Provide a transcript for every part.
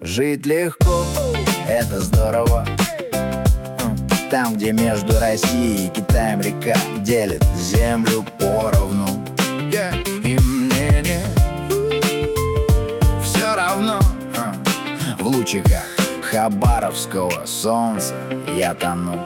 Жить легко, это здорово. Там, где между Россией и Китаем река делит землю поровну. И мне все равно. В лучиках хабаровского солнца я тону.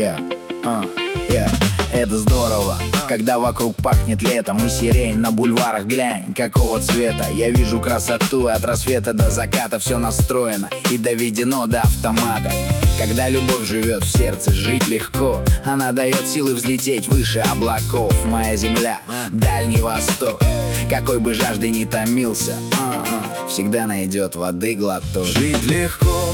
Это здорово, когда вокруг пахнет летом и сирень на бульварах. Глянь, какого цвета. Я вижу красоту, от рассвета до заката все настроено и доведено до автомата. Когда любовь живет в сердце, жить легко. Она дает силы взлететь выше облаков. Моя земля, Дальний Восток, какой бы жаждой ни томился, всегда найдет воды глоток. Жить легко,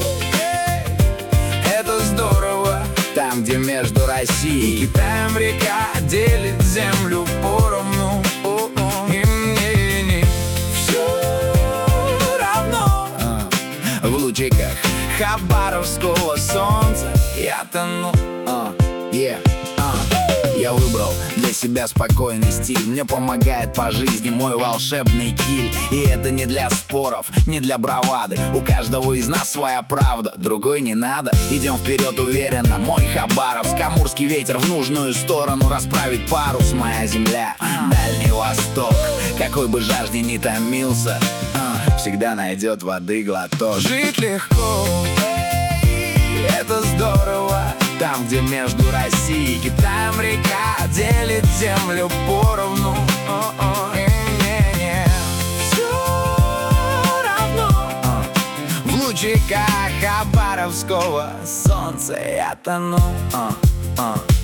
это здорово. Там, где между Россией и Китаем река делит землю поровну. И мне все равно. В лучиках хабаровского солнца я тону. Я выбрал для себя спокойный стиль. Мне помогает по жизни мой волшебный киль. И это не для споров, не для бравады. У каждого из нас своя правда, другой не надо. Идем вперед уверенно, мой Хабаровск. Амурский ветер в нужную сторону расправит парус. Моя земля, Дальний Восток, какой бы жажде ни томился, всегда найдет воды глоток. Жить легко, это здорово. Там, где между Россией и Китаем река делит землю поровну. И мне все равно. В лучиках хабаровского солнца я тону.